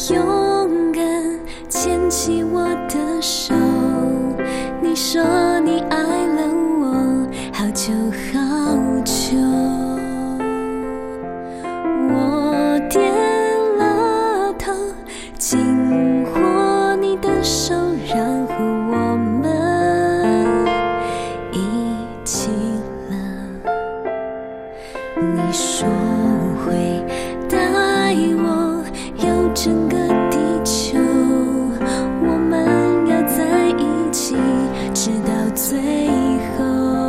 勇敢牵起我的手，你说你爱了我好久好久。我点了头，紧握你的手，然后我们一起了。你说会带我游整个地球，我们要在一起直到最后。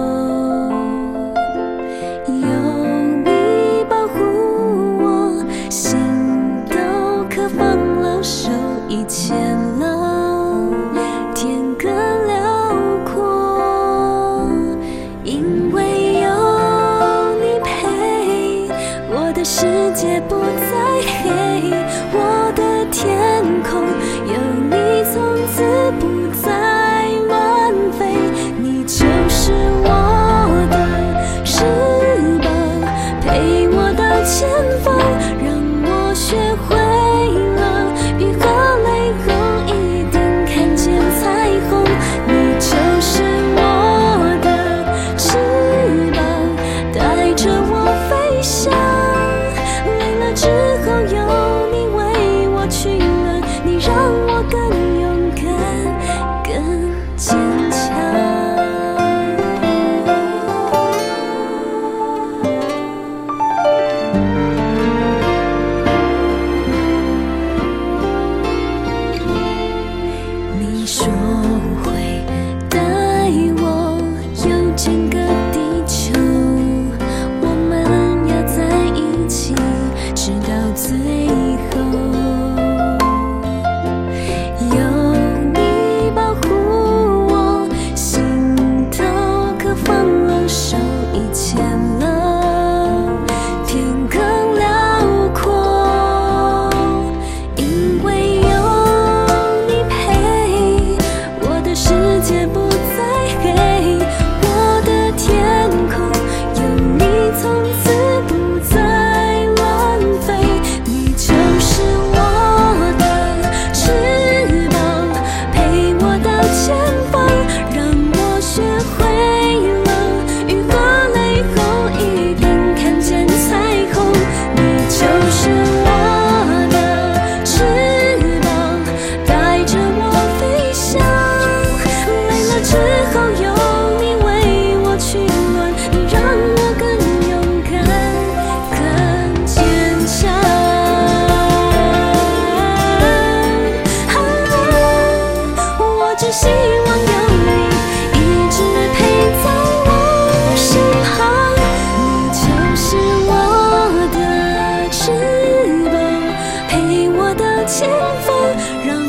有你保护我，心都可放了手，一切了，天更辽阔。因为有你陪，我的世界不再黑，我的天空有你从此不再乱飞。你就是我的翅膀，陪我到前方，让我学会了雨和雷公一定看见彩虹。你就是我的翅膀，带着我飞翔，累了之后有你为我取暖，你让我更勇敢更坚强。你说会带我游整个地球，我们要在一起直到最后。有你保护我，心都可放了手，一切了，天更辽阔。因为有你陪，我的世界不再黑，我的天空有你从此不再乱飞。你就是我的翅膀，陪我到前方，让我学会了雨和雷后一定看见彩虹。你就是我的翅膀，带着我飞翔，累了之后有你为我取暖，你让我更勇敢更坚强。我只希望有你一直陪在我身旁，你就是我的翅膀，陪我到前方，让